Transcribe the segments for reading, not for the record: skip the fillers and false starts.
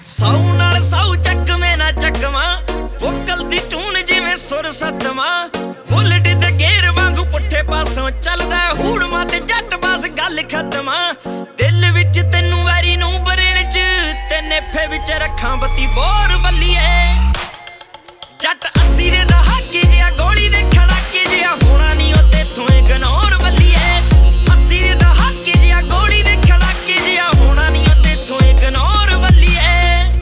सौ नाल सौ चकवे ना चकवा वोकल दी टून जिवें सुर सतवा बुलेट ते गेर वांगू पुट्ठे पासों चलदा हूड़ माते जट बस गल खत्म दिल विच तैनू वैरी नू बरेण च ते नेफे विच रखां बत्ती बोर बल्लीए जट 80 दे दहाके जिहा गोली दे खड़ाके जिहा होना नी ओ तेथों इग्नोर बल्लीए 80 दे दहाके जिहा गोली दे खड़ाके जिहा होना नी ओ तेथों इग्नोर बल्लीए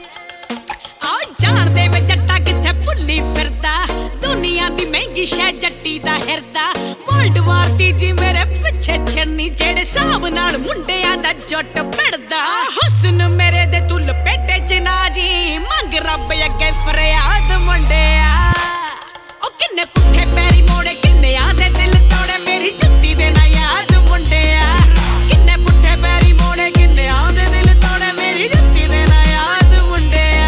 जान दे वे जट्टा किथे भुल्ली फिरदा दुनिया दी महंगी शै जट्टी दा हिरदा वर्ल्ड वार तीजी मेरे पिछे छन्नी जेड़े हिसाब नाल मुंडियां दा जुट पड़दा हुस्न मेरे दे तू लपेटे च ना जी मंग रब अगे फरियाद मुंडिया ओ किन्ने पुट्ठे पैरी मोड़े किन्ने आंदे दिल तोड़े मेरी जुत्ती दे ना याद मुंडिया किन्ने पुट्ठे पैरी मोड़े किन्ने आंदे दिल तोड़े मेरी जुत्ती दे ना याद मुंडिया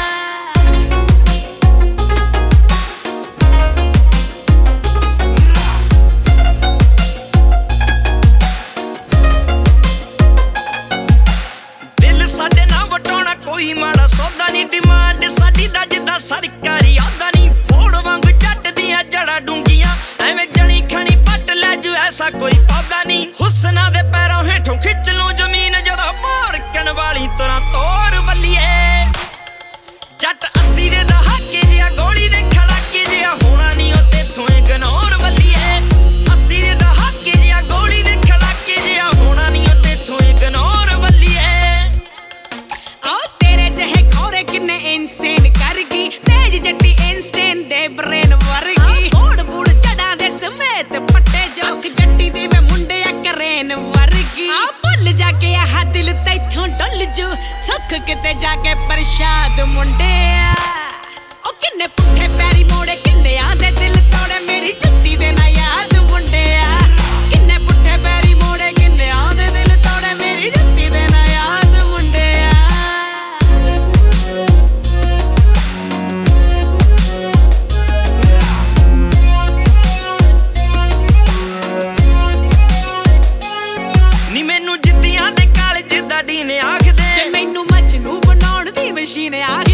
साडे ना वटाउणा कोई माड़ा सौदा नी डिमांड साडी दा जिद्दां सरकारी आदा नी बोड़ वांग जट दियां जड़ा डूंगियां एवें जणी खणी पट लै जू ऐसा कोई पौधा नी हुस्ना दे पैरों हेठों खिच लूं जमीन जदों मोरकन वाली तुरां तोर बल्लीए जट 80 दे दहाके जिहा गोली दे खड़ाके जिहा होना नी ओ तेथों इग्नोर बल्लीए 80 दे दहाके जिहा गोली दे खड़ाके जिहा होना नी ओ तेथों इग्नोर बल्लीए किन्ने इंसेन कर गई तेज जट्टी इंस्टेन दे ब्रेन वर्गी ओड़ बूड़ जड़ा दे समेत पट्टे जो जट्टी दे वे मुंडे करेन वर्गी भुल जाके आह दिल तैथों डुल जू सुख किते जाके प्रसाद मुंडे ओ किन्ने पुट्ठे पैरी मोड़े किन्ने आंदे दिल तोड़े मेरी जुत्ती दे ना याद मुंडे किन्ने पुट्ठे पैरी मोड़े किन्ने आंदे दिल तोड़े मेरी जुत्ती दे ना याद मुंडे नी मैनू जिद्दियां दे कालज दा डीने आखदे मैनू मजनू बनाउण दी मशीन आखदे